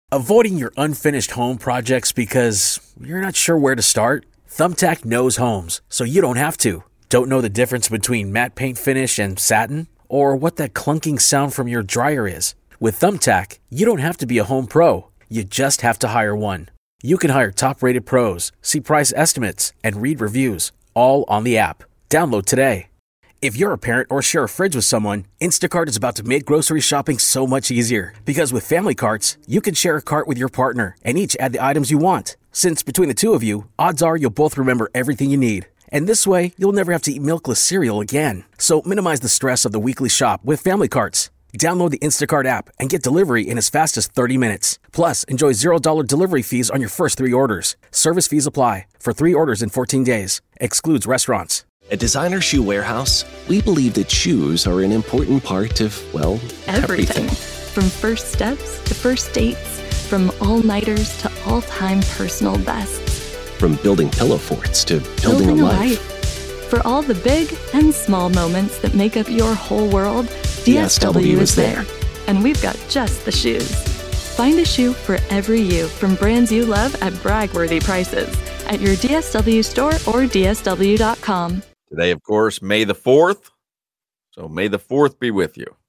Avoiding your unfinished home projects because you're not sure where to start? Thumbtack knows homes, so you don't have to. Don't know the difference between matte paint finish and satin? Or what that clunking sound from your dryer is? With Thumbtack, you don't have to be a home pro. You just have to hire one. You can hire top-rated pros, see price estimates, and read reviews, all on the app. Download today. If you're a parent or share a fridge with someone, Instacart is about to make grocery shopping so much easier. Because with Family Carts, you can share a cart with your partner and each add the items you want. Since between the two of you, odds are you'll both remember everything you need. And this way, you'll never have to eat milkless cereal again. So minimize the stress of the weekly shop with Family Carts. Download the Instacart app and get delivery in as fast as 30 minutes. Plus, enjoy $0 delivery fees on your first 3 orders. Service fees apply. For 3 orders in 14 days. Excludes restaurants. At Designer Shoe Warehouse, we believe that shoes are an important part of, well, everything. From first steps to first dates, from all-nighters to all-time personal bests. From building pillow forts to building a life. For all the big and small moments that make up your whole world, DSW is there. And we've got just the shoes. Find a shoe for every you from brands you love at brag-worthy prices at your DSW store or DSW.com. Today, of course, May the 4th. So may the 4th be with you.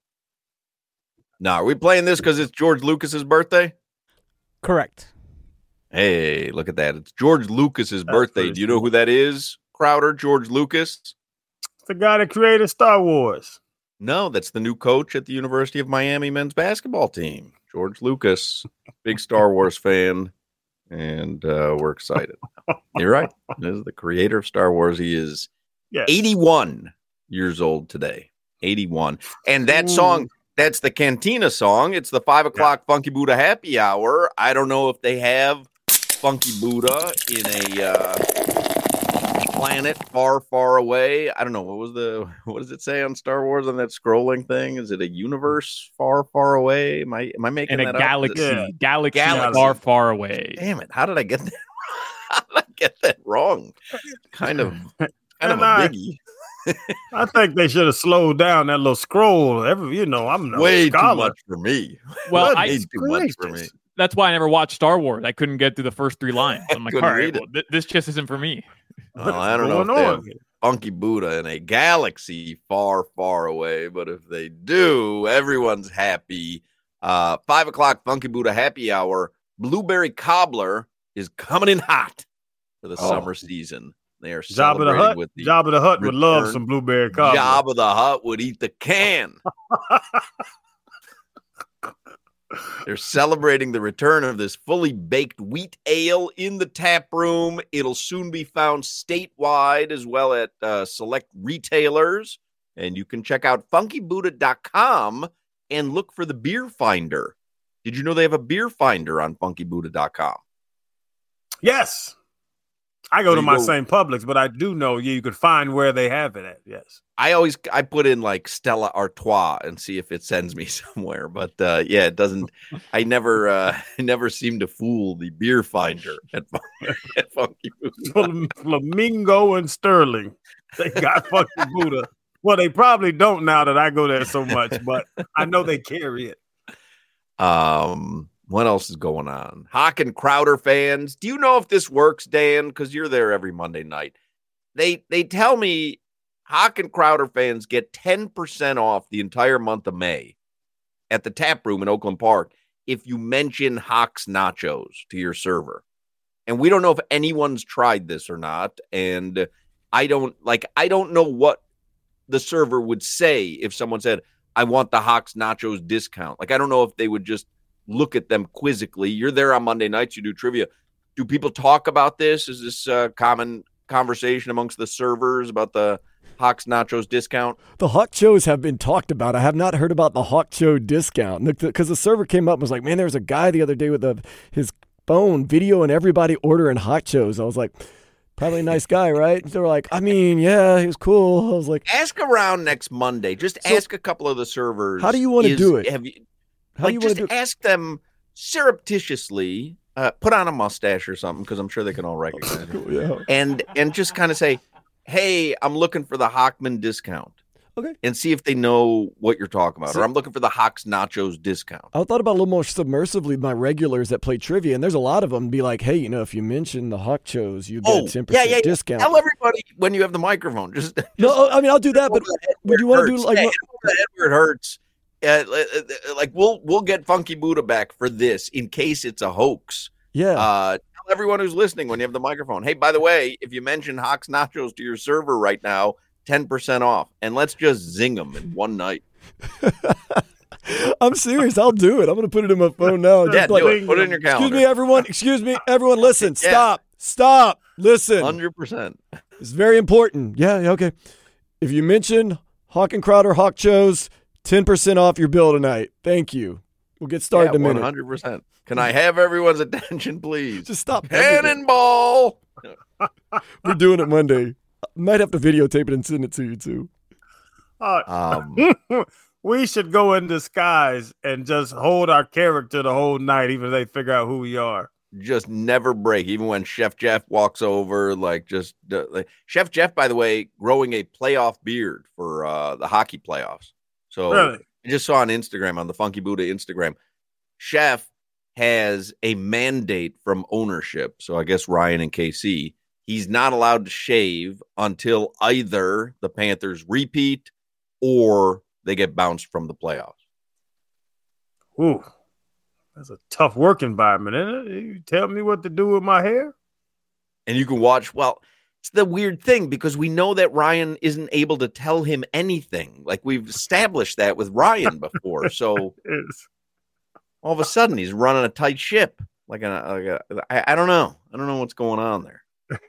Now, are we playing this because it's George Lucas's birthday? Correct. Hey, look at that. It's George Lucas's birthday. Do you know who that is, Crowder? George Lucas? It's the guy that created Star Wars. No, that's the new coach at the University of Miami men's basketball team. George Lucas, big Star Wars fan, and we're excited. You're right. This is the creator of Star Wars. He is 81 years old today. 81. And that song, that's the Cantina song. It's the 5 o'clock Funky Buddha happy hour. I don't know if they have Funky Buddha in a planet far, far away. I don't know. What does it say on Star Wars on that scrolling thing? Is it a universe far, far away? Am I making that galaxy, up? Galaxy far, far away. Damn it. How did I get that? How did I get that wrong? Kind of a biggie. I think they should have slowed down that little scroll. I'm no way scholar. Too much for me. Well, too much for me. That's why I never watched Star Wars. I couldn't get through the first 3 lines. I'm like, all right, this just isn't for me. Well, I don't know if they have Funky Buddha in a galaxy far, far away, but if they do, everyone's happy. 5 o'clock Funky Buddha happy hour. Blueberry Cobbler is coming in hot for the summer season. They are celebrating with the Jabba the Hutt would love some blueberry cobbler. Jabba the Hutt would eat the can. They're celebrating the return of this fully baked wheat ale in the tap room. It'll soon be found statewide as well at select retailers. And you can check out funkybuddha.com and look for the beer finder. Did you know they have a beer finder on funkybuddha.com? Yes. I go to my same Publix, but I do know you could find where they have it at. Yes. I put in like Stella Artois and see if it sends me somewhere, but it doesn't. I never seem to fool the beer finder at Funky Buddha. Flamingo and Sterling, they got Funky Buddha. Well, they probably don't now that I go there so much, but I know they carry it. What else is going on? Hawk and Crowder fans, do you know if this works, Dan? Because you're there every Monday night. They tell me Hawk and Crowder fans get 10% off the entire month of May at the tap room in Oakland Park if you mention Hawk's Nachos to your server. And we don't know if anyone's tried this or not. And I don't know what the server would say if someone said, I want the Hawk's Nachos discount. Like, I don't know if they would just look at them quizzically. You're there on Monday nights. You do trivia. Do people talk about this? Is this a common conversation amongst the servers about the Hawk's Nachos discount? The Hawk Chos have been talked about. I have not heard about the Hawk Cho discount because the server came up and was like, man, there was a guy the other day with his phone videoing everybody ordering Hawk Chos. I was like, probably a nice guy, right? They were like, I mean, yeah, he was cool. I was like, ask around next Monday. Just ask a couple of the servers. How do you want to do it? Ask them surreptitiously, put on a mustache or something, because I'm sure they can all recognize it. Yeah. And just kind of say, hey, I'm looking for the Hawkman discount. Okay. and see if they know what you're talking about. Or I'm looking for the Hawks Nachos discount. I thought about a little more submersively my regulars that play trivia, and there's a lot of them be like, hey, if you mention the Hawkchos, you get a 10% discount. Tell everybody when you have the microphone. No, I mean, I'll do that, but would you want to do like the head where it hurts? Like we'll get Funky Buddha back for this in case it's a hoax. Yeah. Tell everyone who's listening when you have the microphone. Hey, by the way, if you mention Hawks Nachos to your server right now, 10% off, and let's just zing them in one night. I'm serious. I'll do it. I'm going to put it in my phone now. Yeah, do it. Put it in your calendar. Excuse me, everyone. Listen. Stop. Listen. 100%. It's very important. Yeah. Okay. If you mention Hawk and Crowder Hawkchos, 10% off your bill tonight. Thank you. We'll get started in a minute. 100%. Can I have everyone's attention, please? Just stop. Cannonball. We're doing it Monday. Might have to videotape it and send it to you too. We should go in disguise and just hold our character the whole night, even if they figure out who we are. Just never break, even when Chef Jeff walks over. Chef Jeff, by the way, growing a playoff beard for the hockey playoffs. So really? I just saw on Instagram, on the Funky Buddha Instagram, Chef has a mandate from ownership. So I guess Ryan and KC. He's not allowed to shave until either the Panthers repeat or they get bounced from the playoffs. Ooh, that's a tough work environment, isn't it? You tell me what to do with my hair? And you can watch, it's the weird thing because we know that Ryan isn't able to tell him anything. Like we've established that with Ryan before. So all of a sudden he's running a tight ship. I don't know. I don't know what's going on there.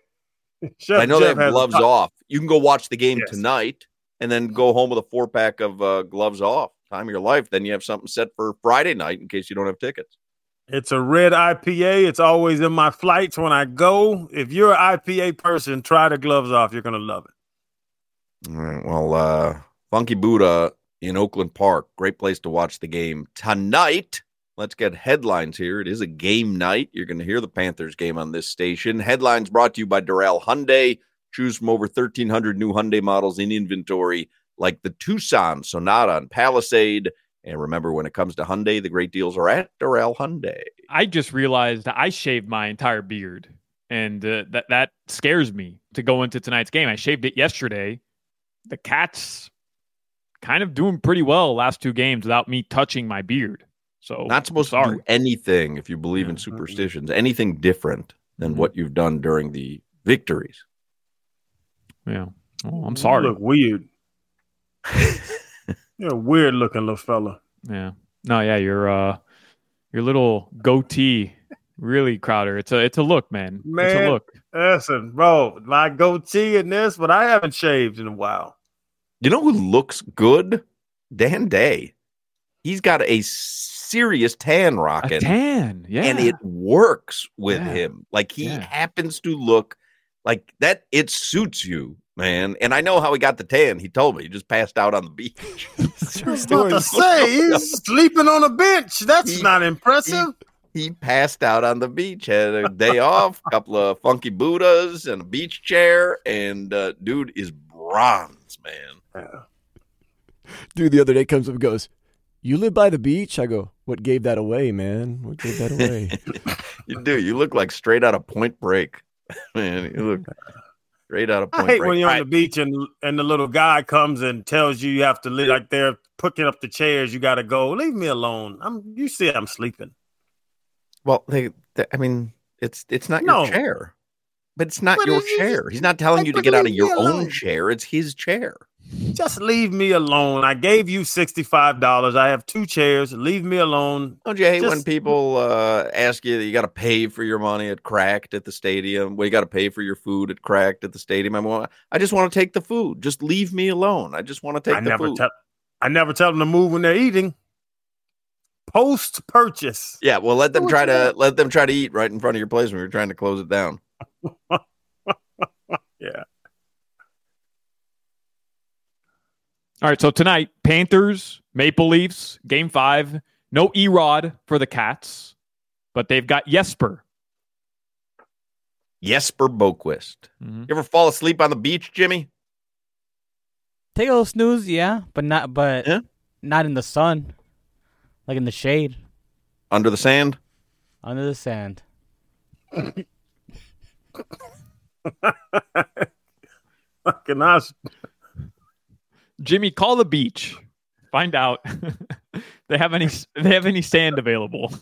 I know Jeff they have gloves off. You can go watch the game tonight and then go home with a 4-pack of gloves off. Time of your life. Then you have something set for Friday night in case you don't have tickets. It's a red IPA. It's always in my flights when I go. If you're an IPA person, try the gloves off. You're going to love it. All right. Well, Funky Buddha in Oakland Park. Great place to watch the game tonight. Let's get headlines here. It is a game night. You're going to hear the Panthers game on this station. Headlines brought to you by Doral Hyundai. Choose from over 1,300 new Hyundai models in inventory, like the Tucson, Sonata, and Palisade. And remember, when it comes to Hyundai, the great deals are at Doral Hyundai. I just realized that I shaved my entire beard, and that scares me to go into tonight's game. I shaved it yesterday. The Cats kind of doing pretty well last 2 games without me touching my beard. So not supposed to do anything, if you believe in superstitions, anything different than what you've done during the victories. Yeah. Oh, I'm sorry. You look weird. You're a weird looking little fella. Yeah. No, yeah, your little goatee, really, Crowder. It's a look, man. It's a look. Listen, bro, my goatee in this, but I haven't shaved in a while. You know who looks good? Dan Day. He's got a serious tan rocking. A tan, yeah. And it works with him. Like he happens to look like that. It suits you, man. And I know how he got the tan. He told me he just passed out on the beach. I was about to say, he's sleeping on a bench. That's not impressive. He passed out on the beach, had a day off, a couple of Funky Buddhas and a beach chair. And dude is bronze, man. Dude, the other day comes up and goes, "You live by the beach?" I go, "What gave that away, man? What gave that away?" You do. You look like straight out of Point Break. Man, you look straight out of Point Break. I hate when you're on the beach and the little guy comes and tells you have to live like they're picking up the chairs. You got to go. Leave me alone. You see I'm sleeping. Well, I mean, it's not your chair. But it's not your chair. He's not telling you to get out of your own chair. It's his chair. Just leave me alone. I gave you $65. I have 2 chairs. Leave me alone. Don't you hate when people ask you that you got to pay for your money at Cracked at the stadium? Well, you got to pay for your food at Cracked at the stadium. I just want to take the food. Just leave me alone. I just want to take the food. I never tell them to move when they're eating. Post purchase. Yeah, well, let them try to eat right in front of your place when you're trying to close it down. Yeah. All right, so tonight, Panthers, Maple Leafs, Game 5. No Erod for the Cats, but they've got Jesper. Jesper Boquist. Mm-hmm. You ever fall asleep on the beach, Jimmy? Take a little snooze, yeah, but not Yeah. not in the sun, like in the shade, Under the sand? under the sand. Fucking us. Jimmy, call the beach. Find out they have any sand available.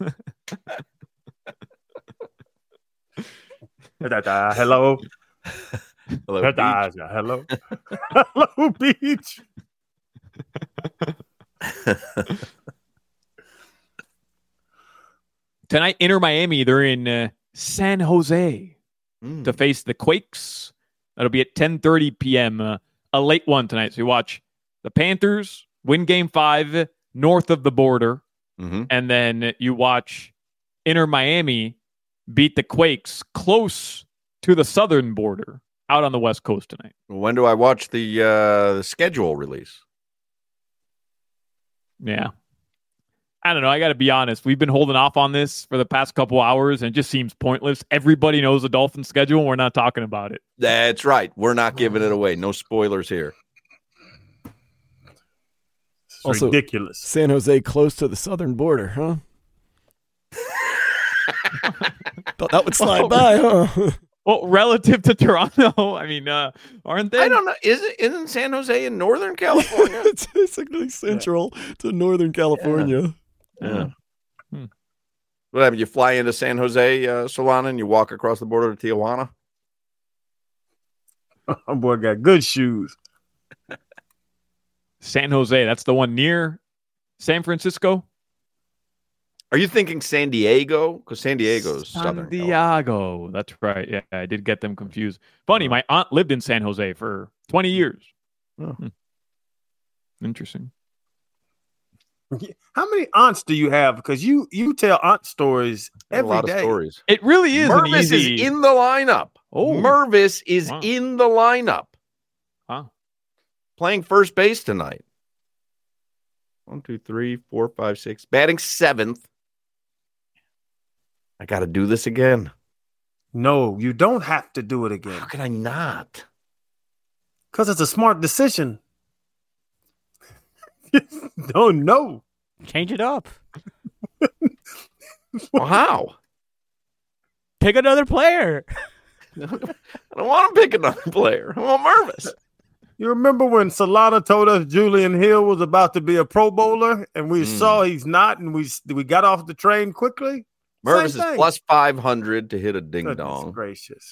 Hello. Hello, beach. Hello. Hello, beach. Tonight, Inter Miami, they're in San Jose to face the Quakes. That'll be at 10:30 p.m. A late one tonight. So you watch the Panthers win Game 5 north of the border, and then you watch Inter Miami beat the Quakes close to the southern border out on the West Coast tonight. When do I watch the schedule release? Yeah. I don't know. I got to be honest. We've been holding off on this for the past couple hours, and it just seems pointless. Everybody knows the Dolphins schedule, and we're not talking about it. That's right. We're not giving it away. No spoilers here. It's Also, ridiculous. San Jose close to the southern border, huh? Thought that would slide by, huh? Well, relative to Toronto, I mean, aren't they? I don't know. Isn't San Jose in Northern California? It's basically central to Northern California. Yeah. What happened? You fly into San Jose, Solana, and you walk across the border to Tijuana? My boy got good shoes. San Jose, that's the one near San Francisco? Are you thinking San Diego? Because San Diego's Southern San Diego. That's right. Yeah, I did get them confused. Funny, my aunt lived in San Jose for 20 years. Oh. Interesting. How many aunts do you have? Because you tell aunt stories every a lot day. of stories. It really is an Mervis easy... is in the lineup. Oh. Mervis is Wow. in the lineup. Wow. Playing first base tonight. 1, 2, 3, 4, 5, 6. Batting 7th. I got to do this again. No, you don't have to do it again. How can I not? Because it's a smart decision. Don't know. Change it up. Well, how? Pick another player. I don't want to pick another player. I want Mervis. You remember when Solana told us Julian Hill was about to be a Pro Bowler, and we saw he's not, and we got off the train quickly? Mervis Same is thing. plus 500 to hit a ding Goodness dong. gracious.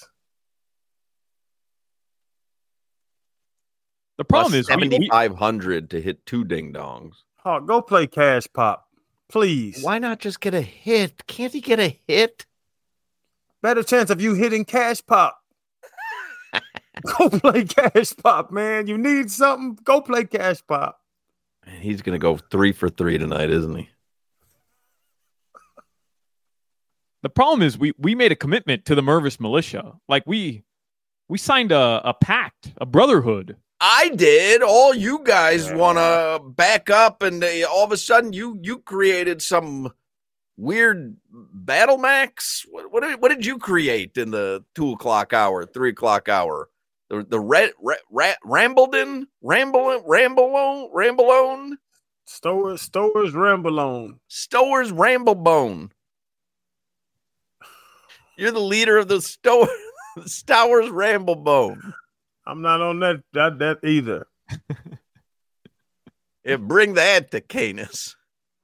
The problem is, we, 7,500 to hit 2 ding dongs. Oh, go play Cash Pop, please. Why not just get a hit? Can't he get a hit? Better chance of you hitting Cash Pop. Go play Cash Pop, man. You need something? Go play Cash Pop. Man, he's going to go 3 for 3 tonight, isn't he? the problem is, we made a commitment to the Mervis militia. Like we signed a pact, a brotherhood. I did. All you guys want to back up, and all of a sudden you created some weird battle max. What did you create in the 2 o'clock hour, 3 o'clock hour? The Ramblin'? Stowers Rambalone. Stowers Ramblebone. You're the leader of the Stowers Ramblebone. I'm not on that either. Yeah, bring that to Canis.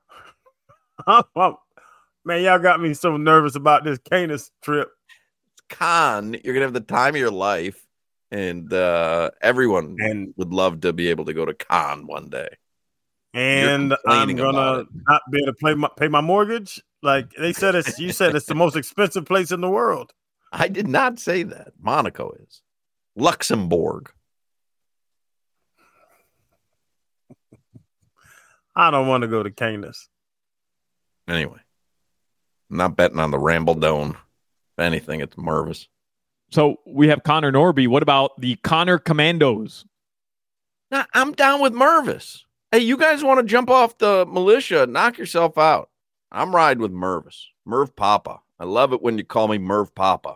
Man, y'all got me so nervous about this Canis trip. Con, you're gonna have the time of your life, and everyone would love to be able to go to Con one day. And I'm gonna not be able to pay my mortgage. Like they said, you said it's the most expensive place in the world. I did not say that. Monaco is. Luxembourg. I don't want to go to Canis. Anyway, I'm not betting on the Rambledone. If anything, it's Mervis. So we have Connor Norby. What about the Connor Commandos? Nah, I'm down with Mervis. Hey, you guys want to jump off the militia? Knock yourself out. I'm riding with Mervis. Merv Papa. I love it when you call me Merv Papa.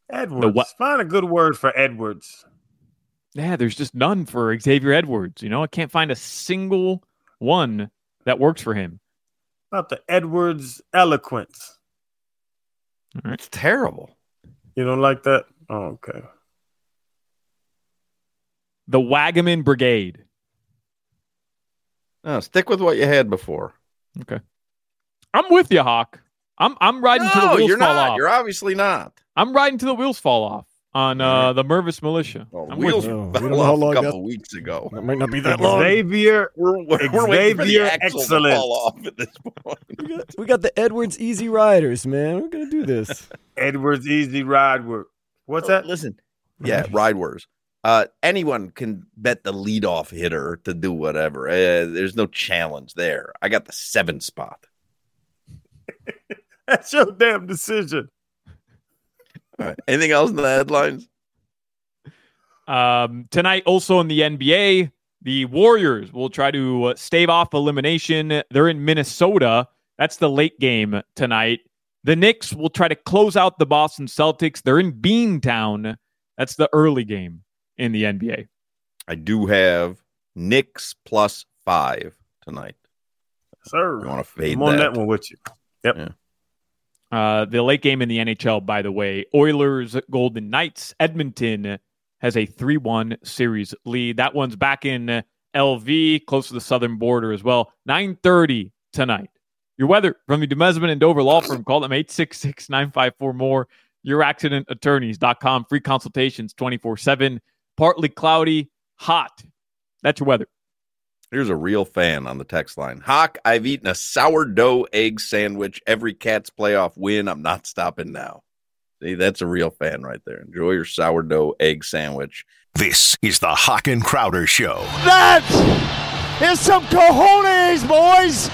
Edwards. Find a good word for Edwards. Yeah, there's just none for Xavier Edwards. I can't find a single one that works for him. About the Edwards eloquence. All right. It's terrible. You don't like that? Oh, okay. The Wagaman Brigade. No, stick with what you had before. Okay. I'm with you, Hawk. I'm riding to the wheels you're fall not. off. You're obviously not. I'm riding to the wheels fall off on the Mervis Militia. Wheels fell off a couple weeks ago. That might not be that long. Xavier, we're waiting for the axle to excellence. fall off at this point. We got the Edwards Easy Riders, man. We're gonna do this. Edwards Easy Ride Work. What's that? Listen, Ride Wars. Anyone can bet the leadoff hitter to do whatever. There's no challenge there. I got the 7 spot. That's your damn decision. All right. Anything else in the headlines? Tonight, also in the NBA, the Warriors will try to stave off elimination. They're in Minnesota. That's the late game tonight. The Knicks will try to close out the Boston Celtics. They're in Beantown. That's the early game in the NBA. I do have Knicks +5 tonight. Sir, You want to fade I'm on that? that one with you. Yep. Yeah. The late game in the NHL, by the way, Oilers, Golden Knights. Edmonton has a 3-1 series lead. That one's back in LV, close to the southern border as well. 9:30 tonight. Your weather from the Demesman and Dover Law Firm. Call them 866-954-MORE. YourAccidentAttorneys.com. Free consultations 24/7. Partly cloudy, hot. That's your weather. Here's a real fan on the text line. Hawk, I've eaten a sourdough egg sandwich every Cats playoff win. I'm not stopping now. See, that's a real fan right there. Enjoy your sourdough egg sandwich. This is the Hawk and Crowder Show. That is some cojones, boys.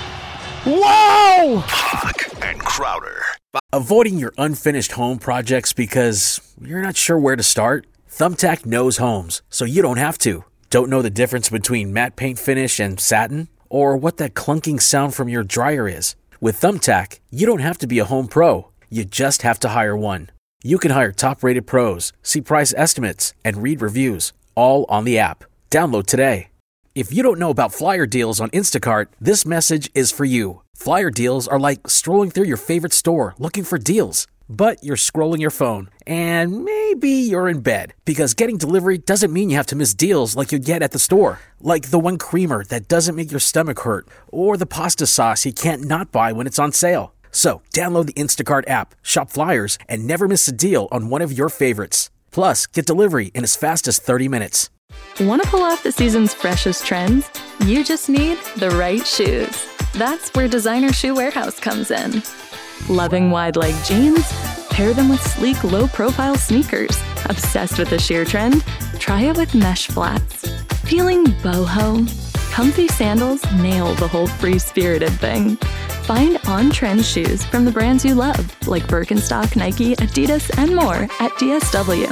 Wow! Hawk and Crowder. Avoiding your unfinished home projects because you're not sure where to start? Thumbtack knows homes, so you don't have to. Don't know the difference between matte paint finish and satin? Or what that clunking sound from your dryer is? With Thumbtack, you don't have to be a home pro. You just have to hire one. You can hire top-rated pros, see price estimates, and read reviews, all on the app. Download today. If you don't know about flyer deals on Instacart, this message is for you. Flyer deals are like strolling through your favorite store looking for deals. But you're scrolling your phone, and maybe you're in bed, because getting delivery doesn't mean you have to miss deals like you'd get at the store. Like the one creamer that doesn't make your stomach hurt, or the pasta sauce you can't not buy when it's on sale. So download the Instacart app, shop flyers, and never miss a deal on one of your favorites. Plus, get delivery in as fast as 30 minutes. Want to pull off the season's freshest trends? You just need the right shoes. That's where Designer Shoe Warehouse comes in. Loving wide leg jeans? Pair them with sleek, low-profile sneakers. Obsessed with the sheer trend? Try it with mesh flats. Feeling boho? Comfy sandals nail the whole free-spirited thing. Find on-trend shoes from the brands you love, like Birkenstock, Nike, Adidas, and more at DSW.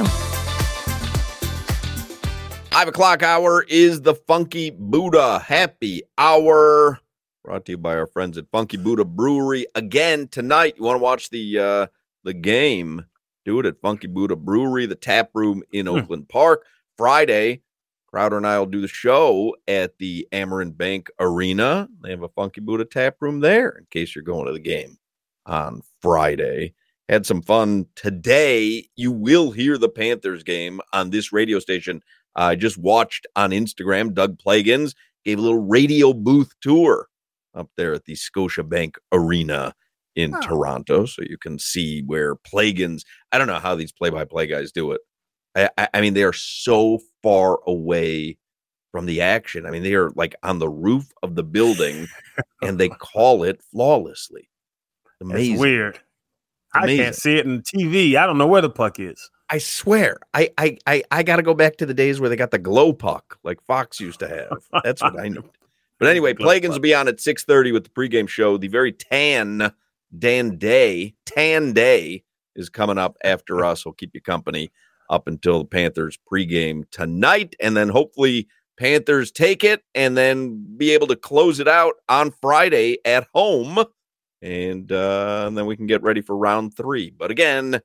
5 o'clock hour is the Funky Buddha Happy Hour. Brought to you by our friends at Funky Buddha Brewery. Again, tonight, you want to watch the game, do it at Funky Buddha Brewery, the tap room in Oakland Park. Friday, Crowder and I will do the show at the Amarin Bank Arena. They have a Funky Buddha tap room there in case you're going to the game on Friday. Had some fun today. You will hear the Panthers game on this radio station. I just watched on Instagram, Doug Plagans gave a little radio booth tour up there at the Scotiabank Arena in Toronto. So you can see where Plagans, I don't know how these play-by-play guys do it. I mean, they are so far away from the action. I mean, they are like on the roof of the building and they call it flawlessly. Amazing. It's weird. I can't see it in TV. I don't know where the puck is. I swear, I got to go back to the days where they got the glow puck like Fox used to have. That's what I know. But anyway, Plagans will be on at 6:30 with the pregame show. The very tan day is coming up after us. We'll keep you company up until the Panthers pregame tonight. And then hopefully Panthers take it and then be able to close it out on Friday at home. And then we can get ready for round 3. But again,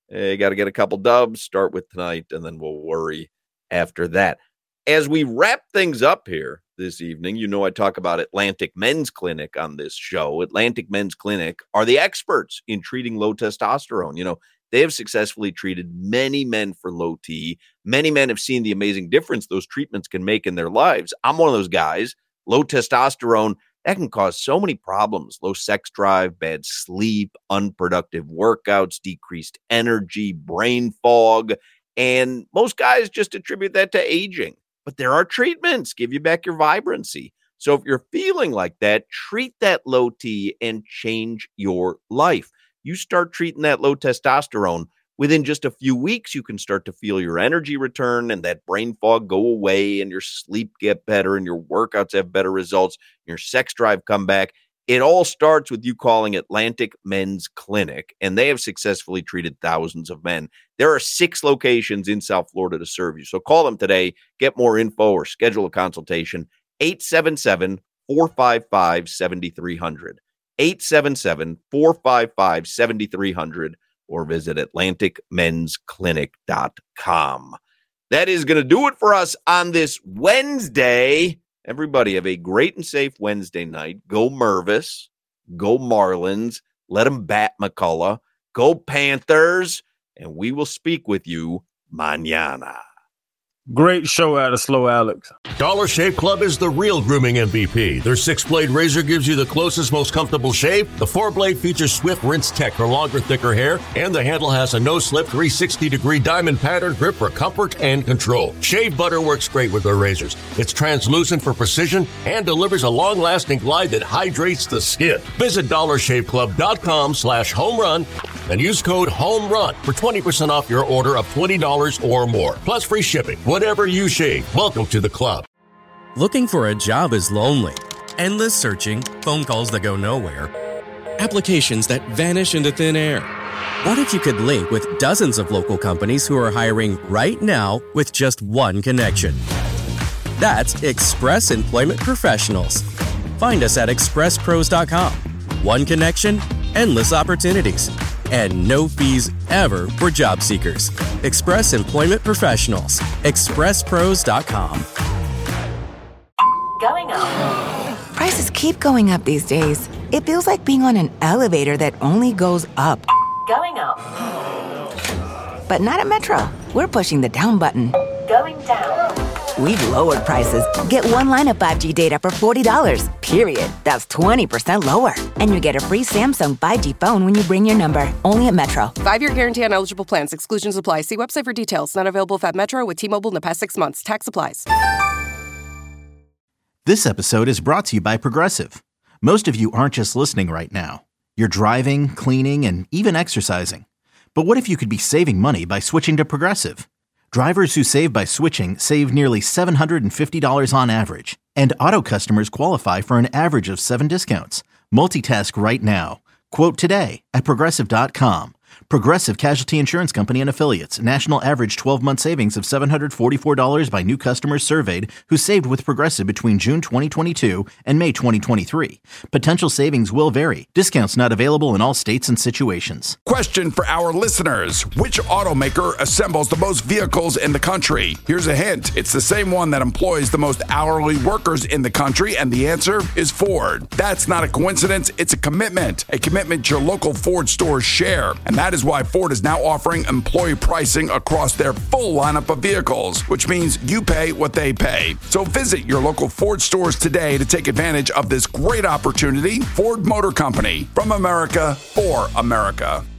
You got to get a couple dubs, start with tonight, and then we'll worry after that. As we wrap things up here this evening, you know I talk about Atlantic Men's Clinic on this show. Atlantic Men's Clinic are the experts in treating low testosterone. You know, they have successfully treated many men for low T. Many men have seen the amazing difference those treatments can make in their lives. I'm one of those guys. Low testosterone, that can cause so many problems. Low sex drive, bad sleep, unproductive workouts, decreased energy, brain fog. And most guys just attribute that to aging. But there are treatments, give you back your vibrancy. So if you're feeling like that, treat that low T and change your life. You start treating that low testosterone, within just a few weeks, you can start to feel your energy return and that brain fog go away and your sleep get better and your workouts have better results, your sex drive come back. It all starts with you calling Atlantic Men's Clinic, and they have successfully treated thousands of men. There are 6 locations in South Florida to serve you. So call them today, get more info, or schedule a consultation. 877-455-7300. 877-455-7300, or visit AtlanticMen'sClinic.com. That is going to do it for us on this Wednesday. Everybody have a great and safe Wednesday night. Go Mervis. Go Marlins. Let them bat McCullough. Go Panthers. And we will speak with you mañana. Great show out of Slow Alex. Dollar Shave Club is the real grooming MVP. Their 6-blade razor gives you the closest, most comfortable shave. The 4-blade features swift rinse tech for longer, thicker hair. And the handle has a no-slip 360-degree diamond pattern grip for comfort and control. Shave butter works great with their razors. It's translucent for precision and delivers a long-lasting glide that hydrates the skin. Visit DollarShaveClub.com/homerun and use code HOMERUN for 20% off your order of $20 or more. Plus free shipping. Whatever you shave, welcome to the club. Looking for a job is lonely. Endless searching, phone calls that go nowhere, applications that vanish into thin air. What if you could link with dozens of local companies who are hiring right now with just one connection? That's Express Employment Professionals. Find us at expresspros.com. One connection, endless opportunities, and no fees ever for job seekers. Express Employment Professionals. expresspros.com. Going up. Prices keep going up these days. It feels like being on an elevator that only goes up. Going up. But not at Metro. We're pushing the down button. Going down. We've lowered prices. Get one line of 5G data for $40, period. That's 20% lower. And you get a free Samsung 5G phone when you bring your number. Only at Metro. 5-year guarantee on eligible plans. Exclusions apply. See website for details. Not available at Metro with T-Mobile in the past 6 months. Tax applies. This episode is brought to you by Progressive. Most of you aren't just listening right now. You're driving, cleaning, and even exercising. But what if you could be saving money by switching to Progressive? Drivers who save by switching save nearly $750 on average. And auto customers qualify for an average of 7 discounts. Multitask right now. Quote today at Progressive.com. Progressive Casualty Insurance Company and Affiliates. National average 12-month savings of $744 by new customers surveyed who saved with Progressive between June 2022 and May 2023. Potential savings will vary. Discounts not available in all states and situations. Question for our listeners. Which automaker assembles the most vehicles in the country? Here's a hint. It's the same one that employs the most hourly workers in the country, and the answer is Ford. That's not a coincidence. It's a commitment your local Ford stores share. And that is why Ford is now offering employee pricing across their full lineup of vehicles, which means you pay what they pay. So visit your local Ford stores today to take advantage of this great opportunity. Ford Motor Company, from America for America.